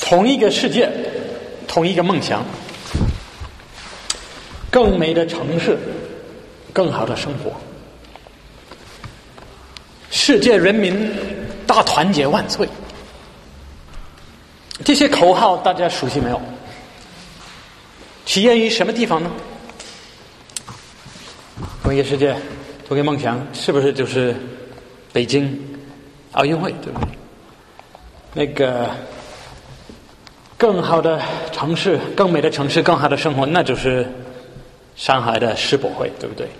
同一个世界，同一个梦想，更美的城市，更好的生活。世界人民大团结万岁！这些口号大家熟悉没有？起源于什么地方呢？同一个世界，同一个梦想，是不是就是北京奥运会，对不对？那个更好的城市，更美的城市，更好的生活，那就是上海的世博会，对不对？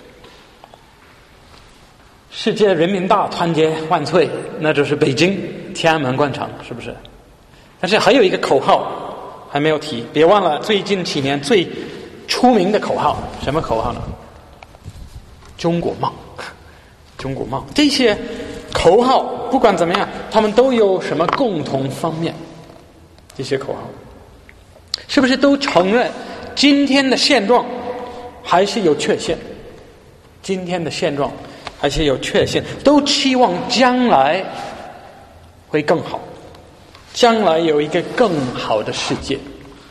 世界人民大团结万岁，那就是北京天安门广场，是不是？但是还有一个口号还没有提，别忘了最近几年最出名的口号，什么口号呢？中国梦，中国梦。这些口号不管怎么样，他们都有什么共同方面？这些口号是不是都承认今天的现状还是有缺陷？今天的现状还是有缺陷，都期望将来会更好，将来有一个更好的世界。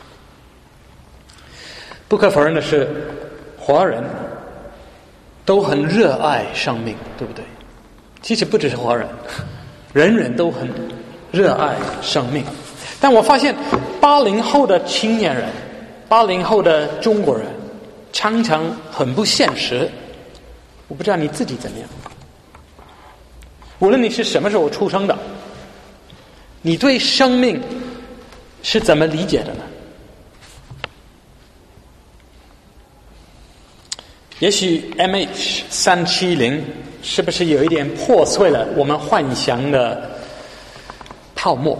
不可否认的是，华人都很热爱生命，对不对？其实不只是华人，人人都很热爱生命。但我发现80后的青年人，80后的中国人常常很不现实。我不知道你自己怎么样，无论你是什么时候出生的，你对生命是怎么理解的呢？也许 MH370 是不是有一点破碎了我们幻想的泡沫？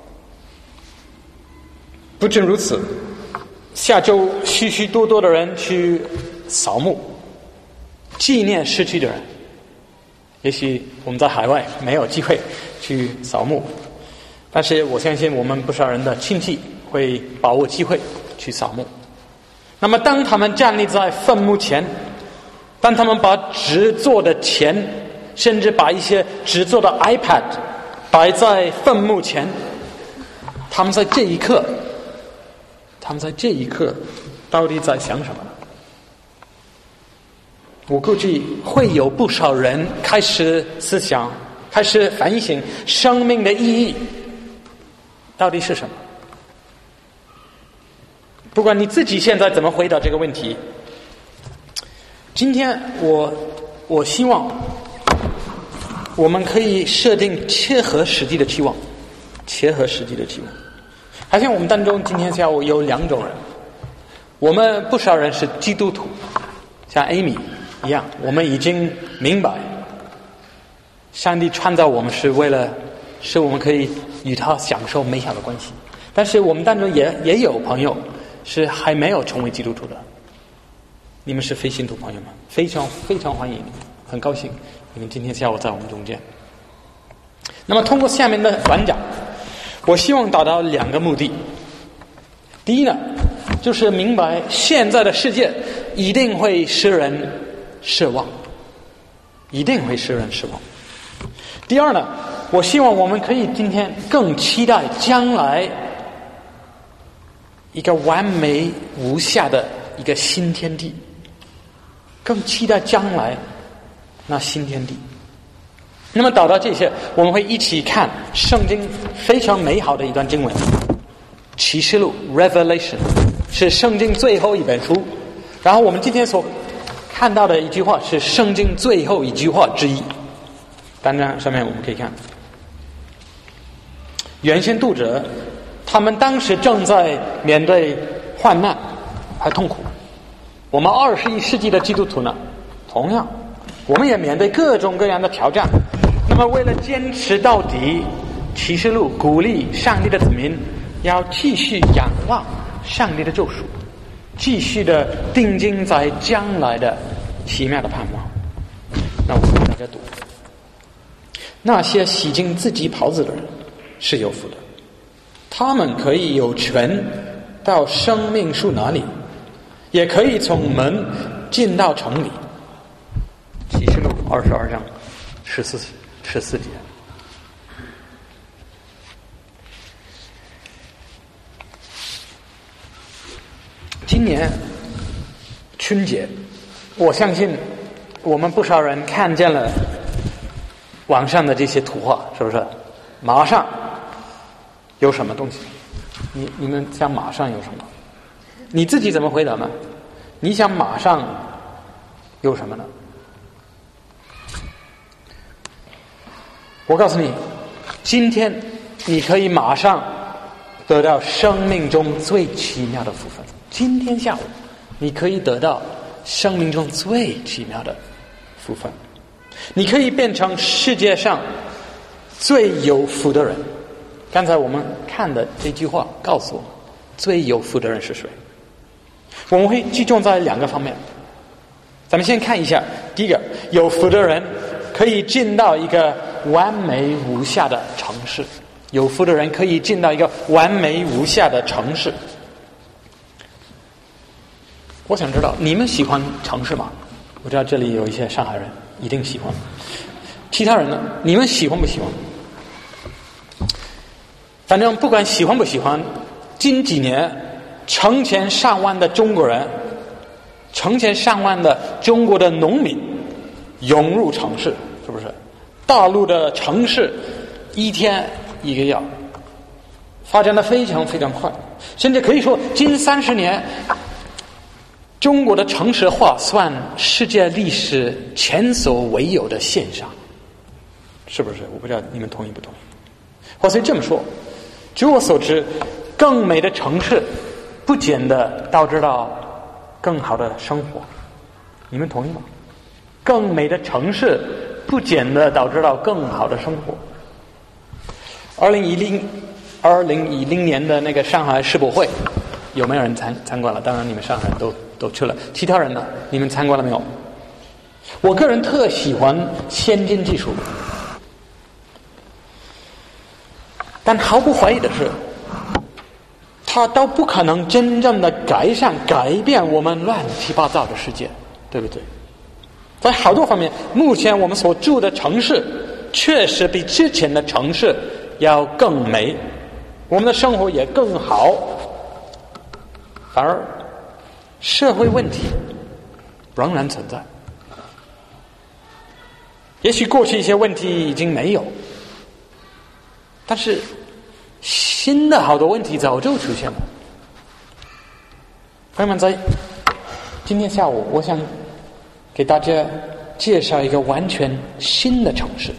不仅如此，下周许许多多的人去扫墓，纪念逝去的人。也许我们在海外没有机会去扫墓，但是我相信我们不少人的亲戚会把握机会去扫墓。那么当他们站立在坟墓前，当他们把纸做的钱，甚至把一些纸做的 iPad 摆在坟墓前，他们在这一刻到底在想什么？我估计会有不少人开始思想，开始反省生命的意义到底是什么。不管你自己现在怎么回答这个问题，今天我希望我们可以设定切合实际的期望，切合实际的期望。好像我们当中今天下午有2种人，我们不少人是基督徒，像 Amy 一样，我们已经明白上帝创造我们是为了使我们可以与他享受美好的关系。但是我们当中也有朋友是还没有成为基督徒的，你们是非信徒朋友们，非常非常欢迎你们，很高兴你们今天下午在我们中间。那么通过下面的演讲，我希望达到2个目的。第一呢，就是明白现在的世界一定会使人失望，一定会使人失望。第二呢，我希望我们可以今天更期待将来一个完美无瑕的一个新天地，更期待将来那新天地。那么导到这些，我们会一起看圣经非常美好的一段经文，启示录 Revelation 是圣经最后一本书，然后我们今天所看到的一句话是圣经最后一句话之一。当然上面我们可以看原先读者他们当时正在面对患难和痛苦，我们21世纪的基督徒呢，同样我们也面对各种各样的挑战。那么为了坚持到底，启示录鼓励上帝的子民要继续仰望上帝的救赎，继续的定睛在将来的奇妙的盼望。那我给大家读，那些洗净自己袍子的人是有福的，他们可以有权到生命树那里，也可以从门进到城里。启示录22章14节。 今年春节，我相信我们不少人看见了网上的这些图画，是不是？马上有什么东西？你们想马上有什么？你自己怎么回答呢？你想马上有什么呢？我告诉你，今天你可以马上得到生命中最奇妙的福分。今天下午你可以得到生命中最奇妙的福分，你可以变成世界上最有福的人。刚才我们看的这句话告诉我们，最有福的人是谁？我们会集中在两个方面。咱们先看一下，第一个，有福的人可以进到一个完美无瑕的城市。有福的人可以进到一个完美无瑕的城市。我想知道你们喜欢城市吗？我知道这里有一些上海人一定喜欢，其他人呢？你们喜欢不喜欢？反正不管喜欢不喜欢，近几年成千上万的中国人，成千上万的中国的农民涌入城市，是不是？大陆的城市一天一个样，发展的非常非常快，甚至可以说近30年中国的城市化算世界历史前所未有的现象，是不是？我不知道你们同意不同意。或者这么说，据我所知，更美的城市不见得导致到更好的生活，你们同意吗？更美的城市不见得导致到更好的生活。2010年的那个上海世博会，有没有人参观了？当然你们上海人都去了，其他人呢？你们参观了没有？我个人特喜欢先进技术，但毫不怀疑的是，它都不可能真正的改变我们乱七八糟的世界，对不对？在好多方面，目前我们所住的城市确实比之前的城市要更美，我们的生活也更好，反而社会问题仍然存在。也许过去一些问题已经没有，但是新的好多问题早就出现了。朋友们，在今天下午，我想给大家介绍一个完全新的城市，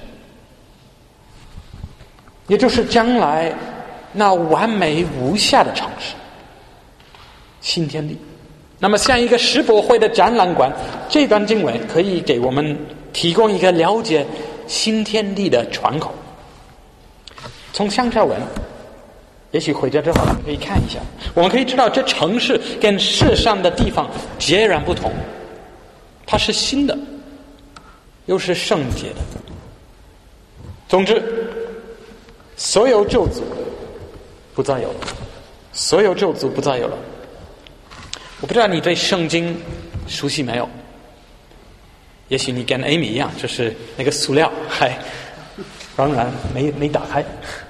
也就是将来那完美无瑕的城市——新天地。那么像一个世博会的展览馆，这段经文可以给我们提供一个了解新天地的窗口。从上下文，也许回家之后我们可以看一下，我们可以知道这城市跟世上的地方截然不同，它是新的，又是圣洁的。总之，所有咒诅不再有了，所有咒诅不再有了。我不知道你对圣经熟悉没有？也许你跟 Amy 一样，就是那个塑料还仍然没打开。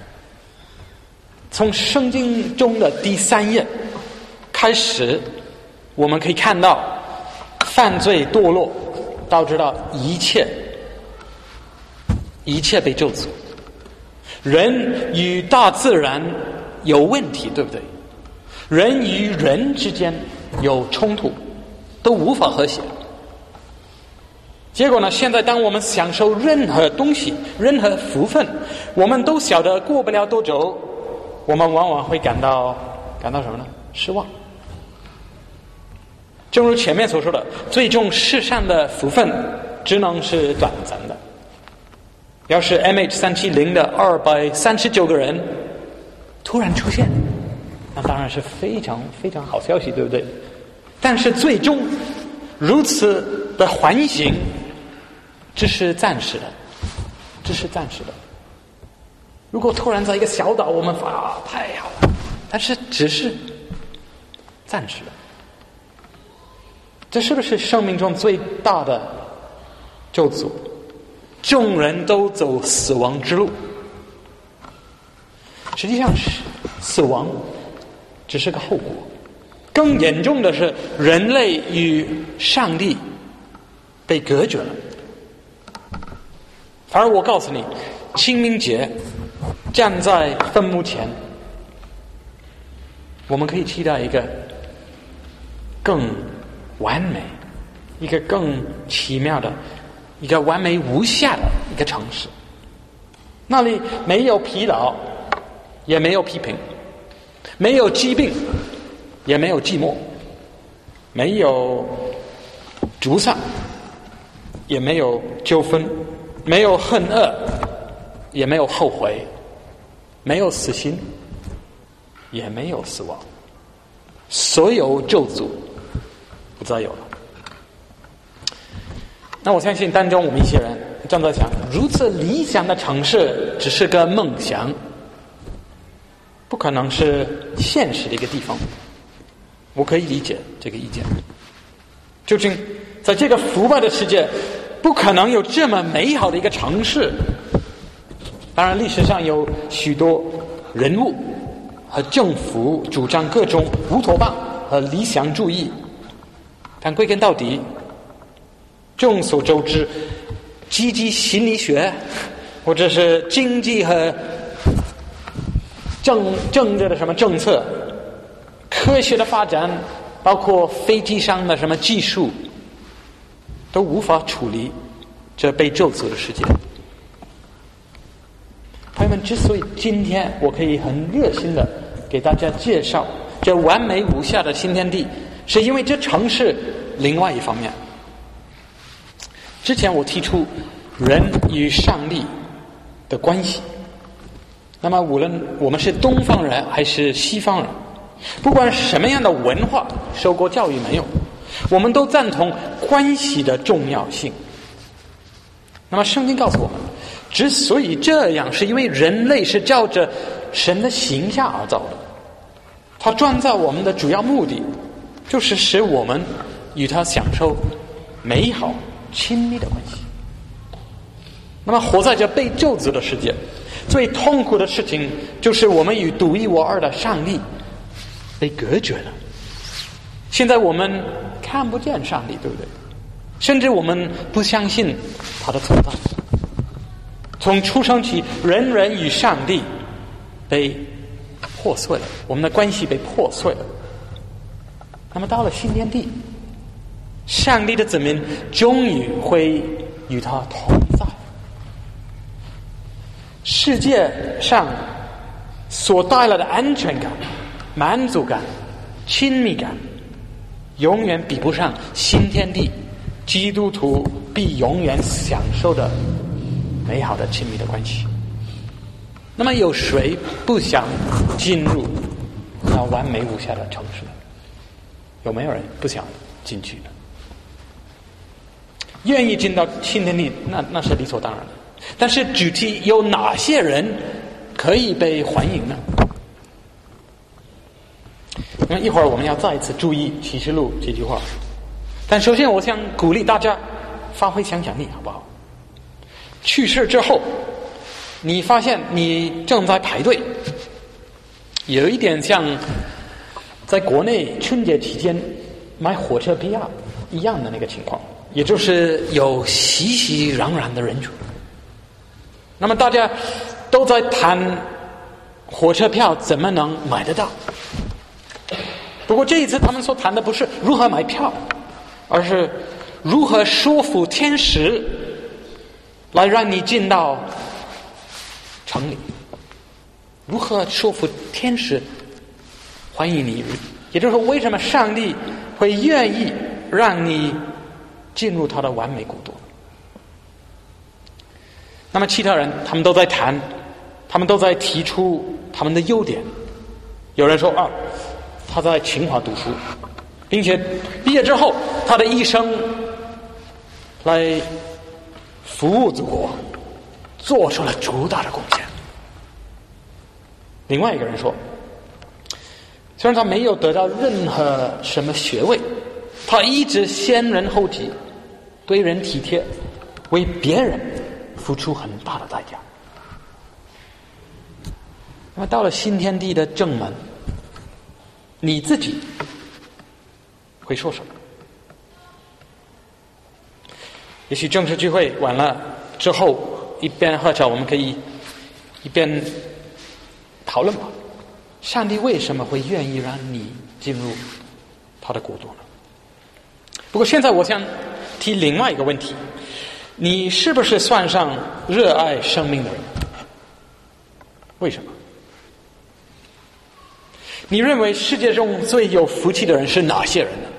从圣经中的第3页开始，我们可以看到犯罪堕落导致到一切被咒诅，人与大自然有问题，对不对？人与人之间有冲突，都无法和谐。结果呢，现在当我们享受任何东西，任何福分，我们都晓得过不了多久，我们往往会感到什么呢？失望。正如前面所说的，最终世上的福分只能是短暂的。要是 MH370 的239个人突然出现，那当然是非常非常好消息，对不对？但是最终如此的环形，这是暂时的，这是暂时的。如果突然在一个小岛，我们太好了，但是只是暂时的。这是不是生命中最大的咒诅？众人都走死亡之路。实际上是死亡只是个后果， 更严重的是，人类与上帝被隔绝了。而我告诉你，清明节站在坟墓前，我们可以期待一个更完美、一个更奇妙的、一个完美无瑕的一个城市。那里没有疲劳，也没有批评，没有疾病，也没有寂寞，没有沮丧，也没有纠纷，没有恨恶，也没有后悔，没有死心，也没有死亡，所有咒诅不再有了。那我相信当中我们一些人正在想，如此理想的城市只是个梦想，不可能是现实的一个地方。我可以理解这个意见。究竟在这个腐败的世界，不可能有这么美好的一个城市。当然历史上有许多人物和政府主张各种乌托邦和理想主义，但归根到底，众所周知，积极心理学或者是经济和政治的什么政策，科学的发展，包括飞机上的什么技术，都无法处理这被咒诅的世界。朋友们，之所以今天我可以很热心的给大家介绍这完美无瑕的新天地，是因为这城市另外一方面。之前我提出人与上帝的关系，那么无论我们是东方人还是西方人，不管什么样的文化，受过教育没有，我们都赞同关系的重要性。那么圣经告诉我们，之所以这样，是因为人类是照着神的形象而造的，他创造我们的主要目的就是使我们与他享受美好亲密的关系。那么活在这被咒诅的世界，最痛苦的事情就是我们与独一无二的上帝被隔绝了。现在我们看不见上帝，对不对？甚至我们不相信他的存在。从出生起，人与上帝被破碎了，我们的关系被破碎了。那么到了新天地，上帝的子民终于会与他同在。世界上所带来的安全感、满足感、亲密感，永远比不上新天地基督徒必永远享受的美好的亲密的关系。那么有谁不想进入那完美无瑕的城市呢？有没有人不想进去呢？愿意进到新天地，那是理所当然的。但是具体有哪些人可以被欢迎呢？那么一会儿我们要再一次注意启示录这句话，但首先我想鼓励大家发挥想象力，好不好？去世之后，你发现你正在排队，有一点像在国内春节期间买火车票一样的那个情况，也就是有熙熙攘攘的人群。那么大家都在谈火车票怎么能买得到。不过这一次他们所谈的不是如何买票，而是如何说服天使来让你进到城里，如何说服天使欢迎你。也就是说，为什么上帝会愿意让你进入他的完美国度。那么其他人他们都在谈，他们都在提出他们的优点。有人说他在清华读书，并且毕业之后他的一生来服务祖国，做出了巨大的贡献。另外一个人说，虽然他没有得到任何什么学位，他一直先人后己，对人体贴，为别人付出很大的代价。那么到了新天地的正门，你自己会说什么？也许正式聚会完了之后，一边喝茶，我们可以一边讨论吧。上帝为什么会愿意让你进入他的国度呢？不过现在我想提另外一个问题：你是不是算上热爱生命的人？为什么？你认为世界中最有福气的人是哪些人呢？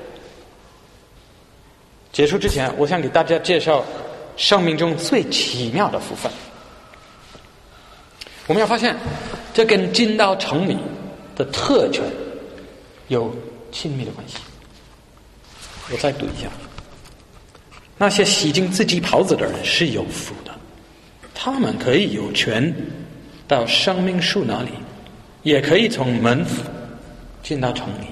结束之前，我想给大家介绍生命中最奇妙的福分。我们要发现，这跟进到城里的特权有亲密的关系。我再读一下：那些洗净自己袍子的人是有福的，他们可以有权到生命树那里，也可以从门进到城里。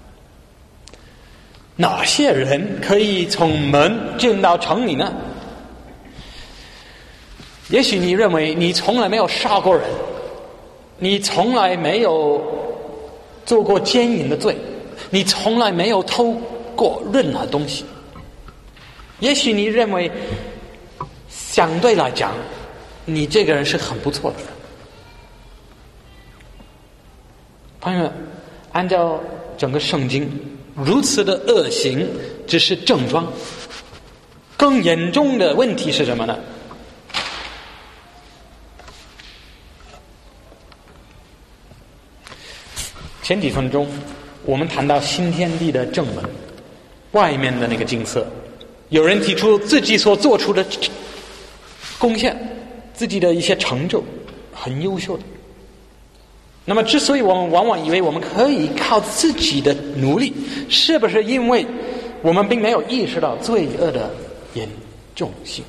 哪些人可以从门进到城里呢？也许你认为你从来没有杀过人，你从来没有做过奸淫的罪，你从来没有偷过任何东西。也许你认为相对来讲你这个人是很不错的人。朋友们，按照整个圣经，如此的恶行只是症状，更严重的问题是什么呢？前几分钟我们谈到新天地的正门外面的那个金色，有人提出自己所做出的贡献，自己的一些成就很优秀的。那么之所以我们往往以为我们可以靠自己的努力，是不是因为我们并没有意识到罪恶的严重性？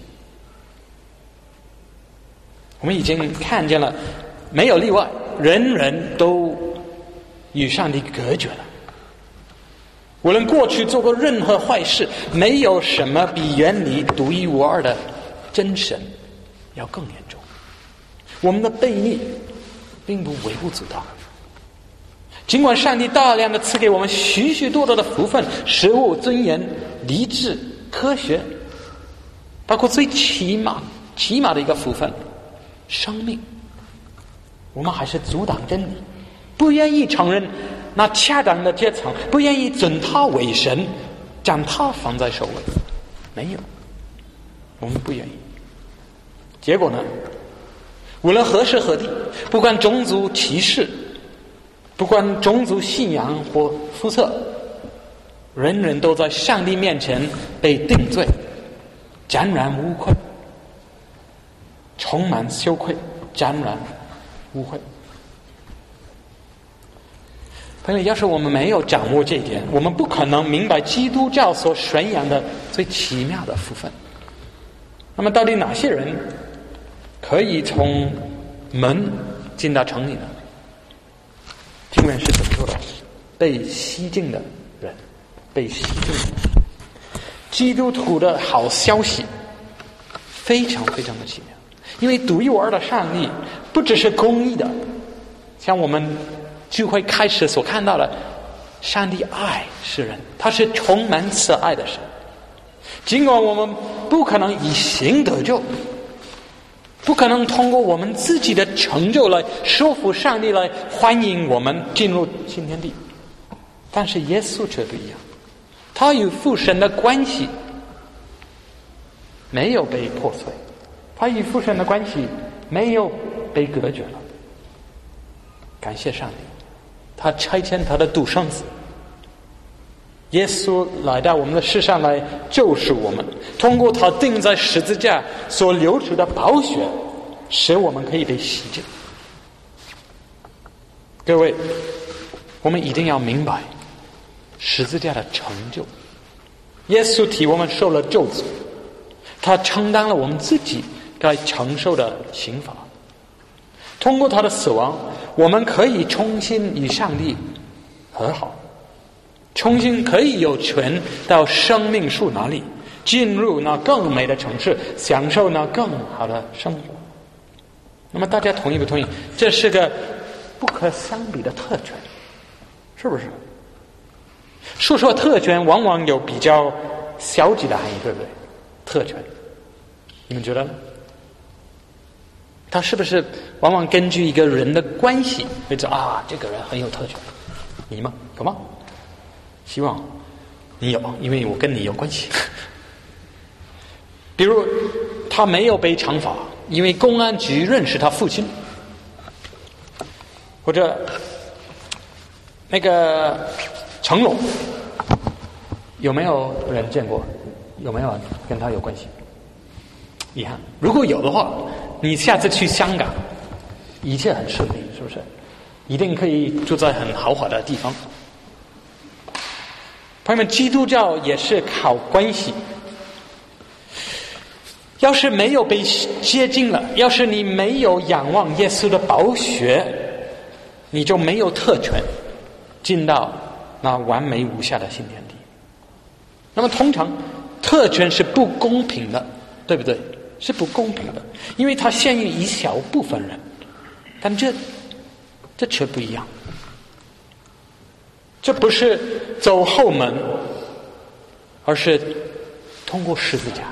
我们已经看见了，没有例外，人人都与上帝隔绝了。无论过去做过任何坏事，没有什么比远离独一无二的真神要更严重。我们的悖逆并不微不足道，尽管上帝大量的赐给我们许许多多的福分，食物、尊严、理智、科学，包括最起码的一个福分生命，我们还是阻挡真理，不愿意承认那恰当的阶层，不愿意尊他为神，将他放在首位。没有，我们不愿意。结果呢，无论何时何地，不管种族歧视，不管种族信仰或肤色，人人都在上帝面前被定罪，沾染污秽，充满羞愧，沾染污秽。朋友，要是我们没有掌握这一点，我们不可能明白基督教所宣扬的最奇妙的福分。那么到底哪些人可以从门进到城里呢？经文是怎么说的？被洗净的人，被洗净的人。基督徒的好消息非常非常的奇妙，因为独一无二的上帝不只是公义的，像我们聚会开始所看到的，上帝爱世人，他是充满慈爱的神。尽管我们不可能以行得救，不可能通过我们自己的成就来说服上帝来欢迎我们进入新天地，但是耶稣却不一样，他与父神的关系没有被破碎，他与父神的关系没有被隔绝了。感谢上帝，他差遣他的独生子耶稣来到我们的世上来救赎我们，通过他钉在十字架所流出的宝血，使我们可以被洗净。各位，我们一定要明白十字架的成就。耶稣替我们受了咒诅，他承担了我们自己该承受的刑罚。通过他的死亡，我们可以重新与上帝和好，重新可以有权到生命树那里，进入那更美的城市，享受那更好的生活。那么大家同意不同意？这是个不可相比的特权，是不是？ 说特权往往有比较消极的含义，对不对？特权，你们觉得呢？他是不是往往根据一个人的关系会知道这个人很有特权？你吗？有吗？希望你有，因为我跟你有关系。比如他没有被惩罚，因为公安局认识他父亲，或者那个成龙，有没有人见过？有没有人跟他有关系？遗憾，如果有的话，你下次去香港，一切很顺利，是不是？一定可以住在很豪华的地方。朋友们，基督教也是靠关系。要是没有被接近了，要是你没有仰望耶稣的宝血，你就没有特权进到那完美无瑕的新天地。那么通常特权是不公平的，对不对？是不公平的，因为它限于一小部分人，但这却不一样。这不是走后门，而是通过十字架。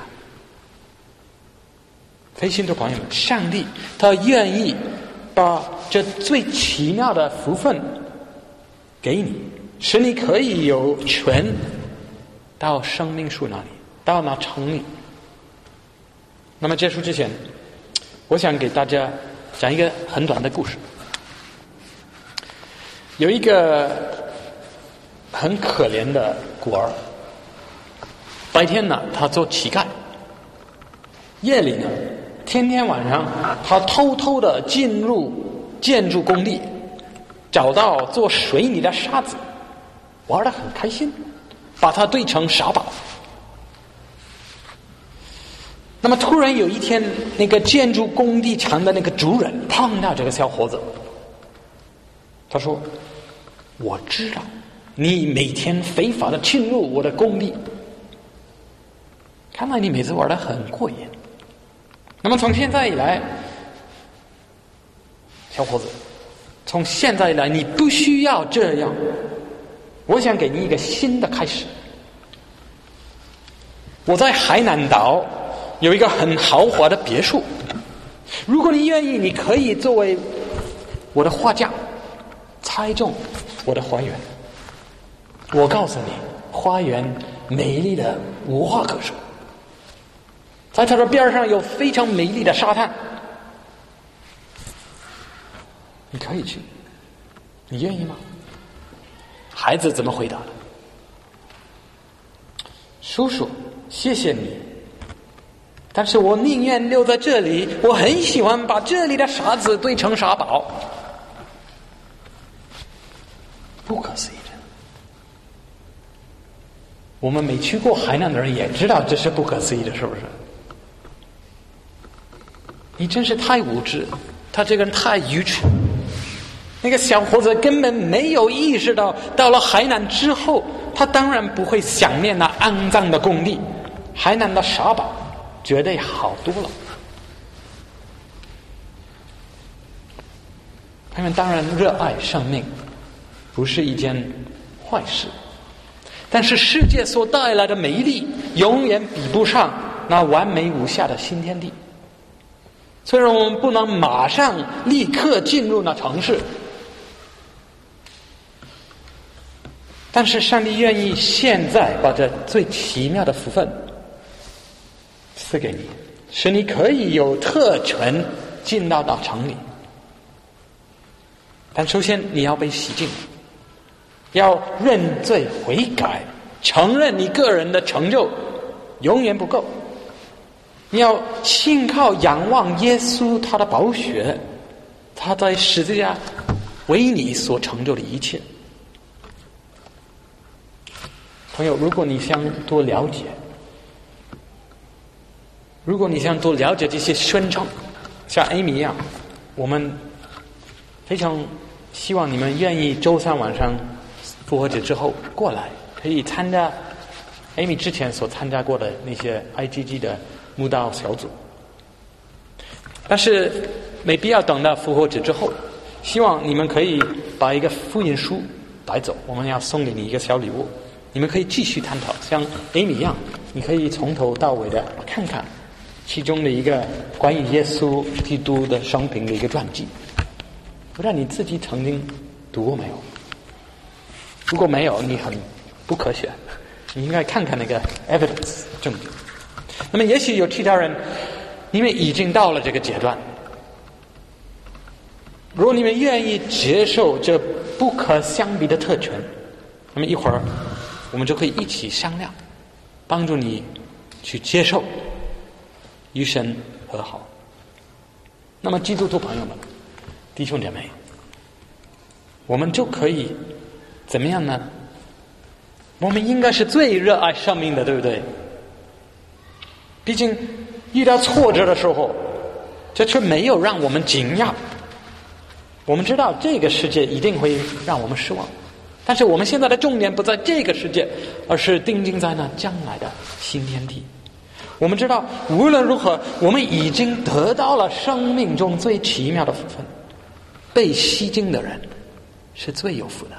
非信徒朋友们，上帝他愿意把这最奇妙的福分给你，使你可以有权到生命树那里，到那城里。那么结束之前，我想给大家讲一个很短的故事。有一个很可怜的孤儿，白天呢他做乞丐，夜里呢天天晚上他偷偷的进入建筑工地，找到做水泥的沙子，玩得很开心，把它堆成沙堡。那么突然有一天，那个建筑工地厂的那个主人碰到这个小伙子，他说：我知道你每天非法的侵入我的工地，看来你每次玩得很过瘾。那么从现在以来，小伙子，从现在以来你不需要这样，我想给你一个新的开始。我在海南岛有一个很豪华的别墅，如果你愿意，你可以作为我的画家，猜中我的花园。我告诉你，花园美丽的无话可说，在它的边上有非常美丽的沙滩，你可以去，你愿意吗？孩子怎么回答的？叔叔，谢谢你，但是我宁愿留在这里，我很喜欢把这里的沙子堆成沙堡。不可思议的，我们没去过海南的人也知道这是不可思议的，是不是？你真是太无知，他这个人太愚蠢。那个小伙子根本没有意识到，到了海南之后，他当然不会想念那肮脏的工地，海南的沙堡绝对好多了。他们当然热爱生命，不是一件坏事，但是世界所带来的美丽永远比不上那完美无瑕的新天地。虽然我们不能马上立刻进入那城市，但是上帝愿意现在把这最奇妙的福分赐给你，使你可以有特权进到那城里。但首先你要被洗净，要认罪悔改，承认你个人的成就永远不够，你要信靠仰望耶稣他的宝血，他在十字架为你所成就的一切。朋友，如果你想多了解，这些宣称，像 Amy 一样，我们非常希望你们愿意周三晚上复活节之后过来，可以参加 Amy 之前所参加过的那些 IGG 的慕道小组。但是没必要等到复活节之后，希望你们可以把一个福音书带走，我们要送给你一个小礼物。 你们可以继续探讨，像 Amy 一样，你可以从头到尾的看看其中的一个关于耶稣基督的生平的一个传记。不知道你自己曾经读过没有？如果没有，你很不可选，你应该看看那个 evidence 证据。那么也许有其他人，你们已经到了这个阶段，如果你们愿意接受这不可相比的特权，那么一会儿我们就可以一起商量，帮助你去接受与神和好。那么基督徒朋友们，弟兄姐妹，我们就可以怎么样呢？我们应该是最热爱生命的，对不对？毕竟遇到挫折的时候，这却没有让我们惊讶。我们知道这个世界一定会让我们失望，但是我们现在的重点不在这个世界，而是定睛在那将来的新天地。我们知道无论如何，我们已经得到了生命中最奇妙的福分。被吸睛的人是最有福的。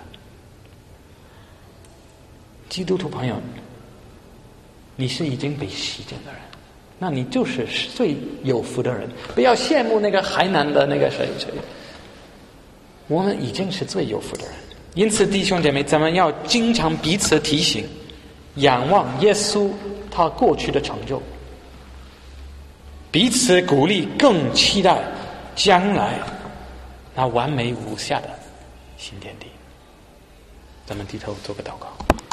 基督徒朋友，你是已经被吸睛的人，那你就是最有福的人。不要羡慕那个海南的那个谁，我们已经是最有福的人。因此弟兄姐妹，咱们要经常彼此提醒，仰望耶稣他过去的成就，彼此鼓励，更期待将来那完美无瑕的新天地。咱们低头做个祷告。